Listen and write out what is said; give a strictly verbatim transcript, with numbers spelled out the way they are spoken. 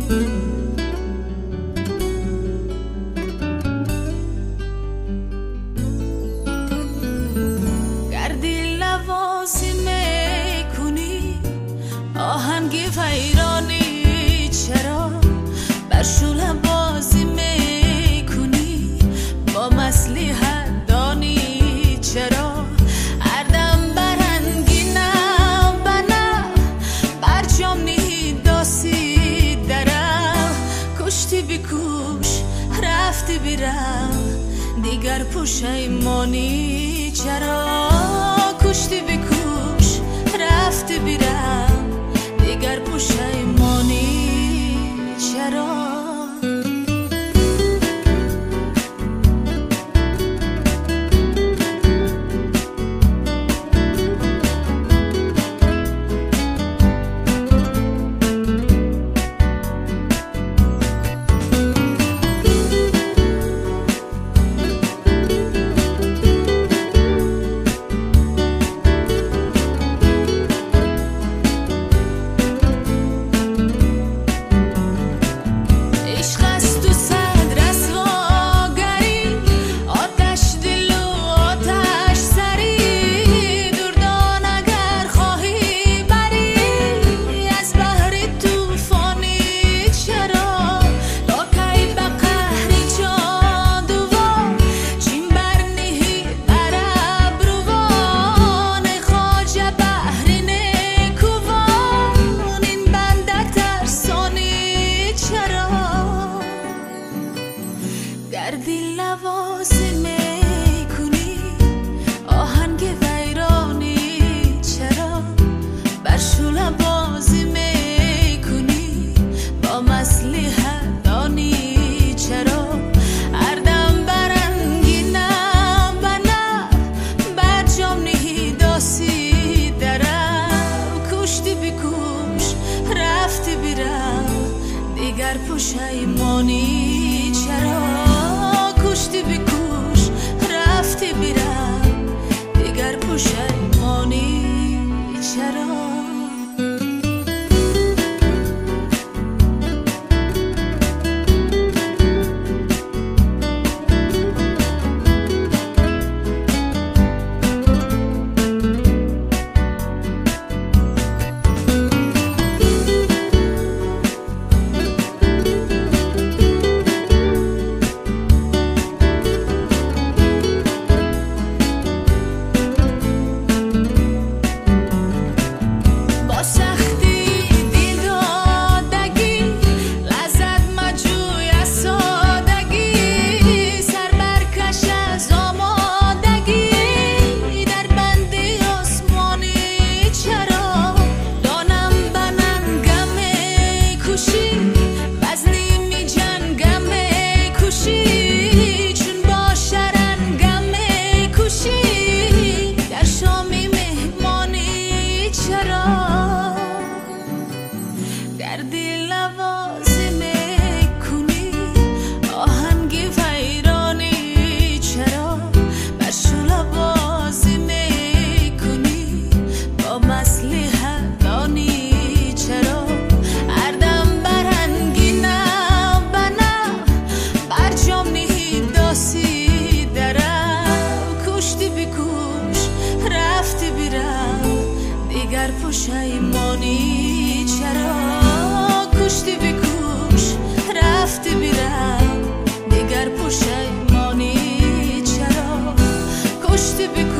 گردی لوازی میکنی آهنگی ویرانی، چرا بر شعله بازی میکنی با مصلحت دانی؟ چرا هر دم برنگینم بنا برجام نی داسی درم کشتی بکوش رفتی بیرم دیگر پشیمانی؟ چرا کشتی بکوش رفتی بیرم دیگر پشیمانی؟ چرا گردی لوازی میکنی آهنگ ویرانی، چرا بر شعله بازی میکنی با مصلحت دانی؟ چرا هر دم برنگینم بنا برجام نی داسی درم کشتی بکوش رفتی بیرم دیگر پشیمانی؟ چرا کشتی بکوش رفتی بیرم دیگر پشیمانی؟ چرا گردی لوازی میکنی آهنگ ویرانی، چرا بر شعله بازی میکنی با مصلحت دانی؟ چرا هر دم برنگینم بنا برجام نی داسی درم کشتی بکوش رفتی بیرم دیگر پشیمانی؟ چرا کشتی بکوش رفتی بیرم دیگر پشیمانی؟ چرا کشتی بکوش